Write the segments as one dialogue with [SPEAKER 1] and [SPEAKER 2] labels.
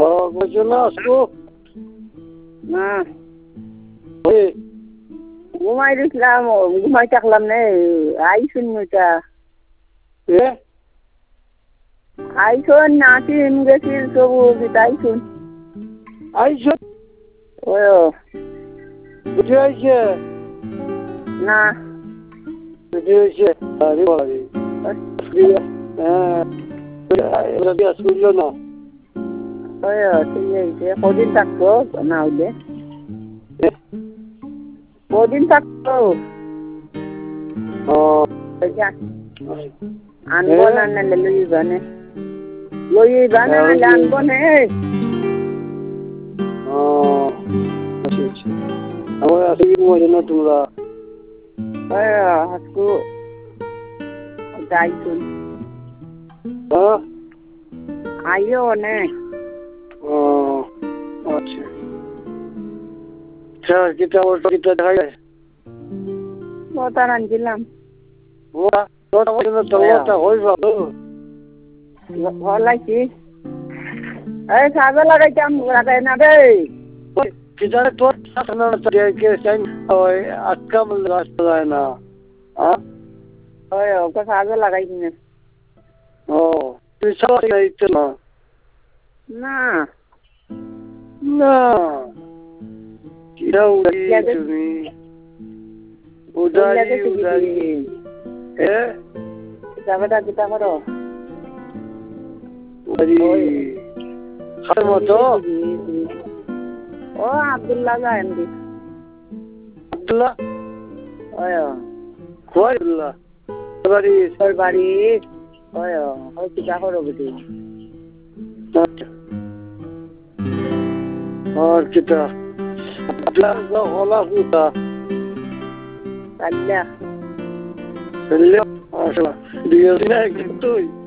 [SPEAKER 1] চলে আসবো
[SPEAKER 2] না
[SPEAKER 1] ওই
[SPEAKER 2] ঘুমাই দিছিলাম ঘুমাই থাকলাম নে আইসুন ওইটা
[SPEAKER 1] এ
[SPEAKER 2] আইসুন নাচিন গেছিল সবু আইসুন
[SPEAKER 1] আইসো
[SPEAKER 2] ও
[SPEAKER 1] বুঝে আইছে
[SPEAKER 2] না
[SPEAKER 1] বুঝে আইছে আরে বাড়ি হ্যাঁ এরা দিয়ে শুনলো না
[SPEAKER 2] ওই ঠিক আছে কদিন থাকতো না হইলে কদিন থাকতো
[SPEAKER 1] ও
[SPEAKER 2] আনবো না নাহলে লইবা না নাহলে আনবো না
[SPEAKER 1] আচ্ছা আচ্ছা আমার আসলে কি মজা না তোমরা
[SPEAKER 2] হাসকু আইসুন
[SPEAKER 1] হ্যাঁ
[SPEAKER 2] আইও অনেক
[SPEAKER 1] ও আচ্ছা আচ্ছা কিতা ওটা কিতা দেখা যায়
[SPEAKER 2] বতার আনছিলাম
[SPEAKER 1] ওটা তোরটা হয়ে যাবে
[SPEAKER 2] হলাইছি এই সাজা লাগাইতাম লাগাই না রে
[SPEAKER 1] কিজারে তোর সাথে কে চাই ওই আটকা বলে রাস্তা যায় না হ্যাঁ
[SPEAKER 2] ওই ওকে সাজা লাগাইছি না
[SPEAKER 1] ও তুই সব লাগাইতে না
[SPEAKER 2] না
[SPEAKER 1] না কিরা উড়ি তুমি উদারি এ
[SPEAKER 2] যাবেটা কিতা করো
[SPEAKER 1] উদারি হার মতো
[SPEAKER 2] ও আব্দুল্লাহ যায়েন দি
[SPEAKER 1] আব্দুল্লাহ
[SPEAKER 2] ওই
[SPEAKER 1] কই আব্দুল্লাহ বাড়ি
[SPEAKER 2] তোর বাড়ি ওই ওই কিতা করো বুঝি
[SPEAKER 1] और कितना अपना होला हुआ
[SPEAKER 2] কাল্লা
[SPEAKER 1] चलिए माशाल्लाह दिया दिन है किंतु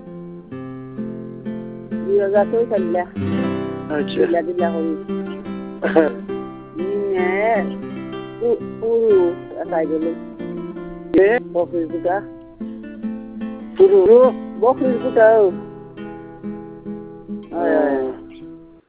[SPEAKER 2] দিও যা তুই কাল্লা
[SPEAKER 1] अच्छा
[SPEAKER 2] দিলা দিলা হই নে পুরু আসাই গেল
[SPEAKER 1] ये
[SPEAKER 2] বকরির গুটা
[SPEAKER 1] पुरु
[SPEAKER 2] বকরির গুটা ওই